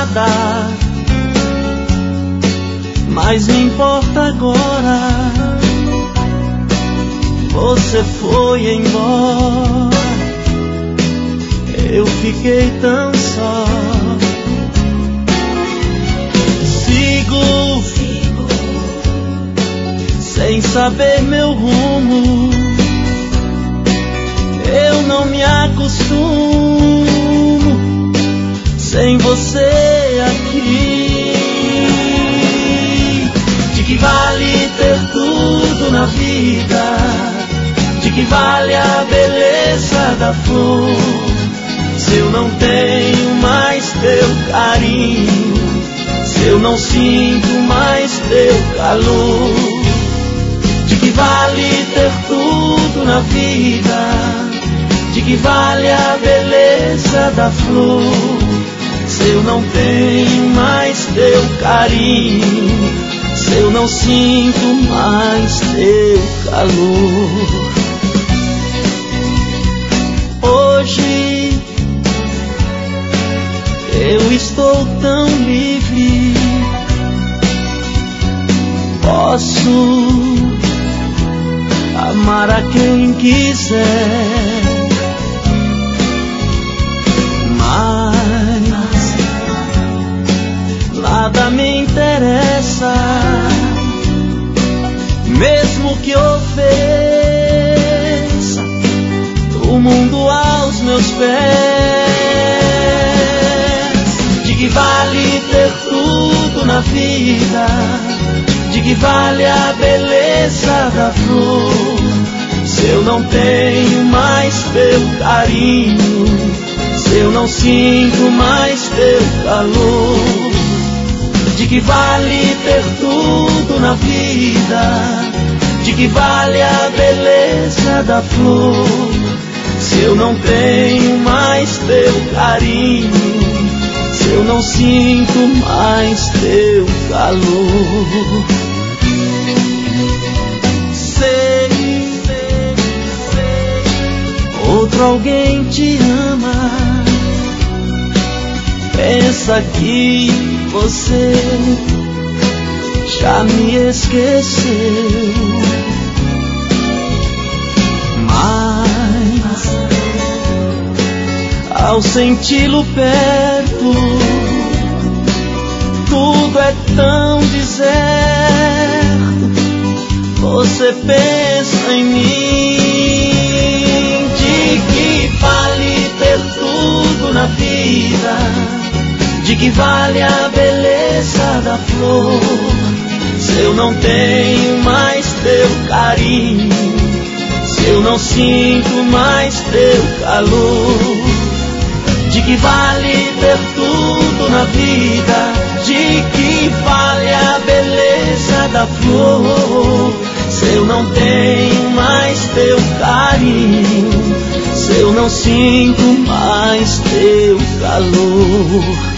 nada mais me importa agora. Você foi embora, eu fiquei tão só. Sigo sem saber meu rumo. Eu não me acostumo sem você aqui. De que vale ter tudo na vida? De que vale a beleza da flor, se eu não tenho mais teu carinho, se eu não sinto mais teu calor? De que vale ter tudo na vida? De que vale a beleza da flor, se eu não tenho mais teu carinho, se eu não sinto mais teu calor? Hoje eu estou tão livre, posso amar a quem quiser, mas nada me interessa, mesmo que ofereça o mundo aos meus pés. De que vale ter tudo na vida? De que vale a beleza da flor, se eu não tenho mais teu carinho, se eu não sinto mais teu calor? De que vale ter tudo na vida? De que vale a beleza da flor, se eu não tenho mais teu carinho, se eu não sinto mais teu calor? Sei, outro alguém te ama, pensa que você já me esqueceu, mas ao senti-lo perto, tudo é tão deserto. Você pensa em mim. De que vale ter tudo na vida? De que vale a beleza da flor, se eu não tenho mais teu carinho, se eu não sinto mais teu calor? De que vale ter tudo na vida? De que vale a beleza da flor, se eu não tenho mais teu carinho, se eu não sinto mais teu calor?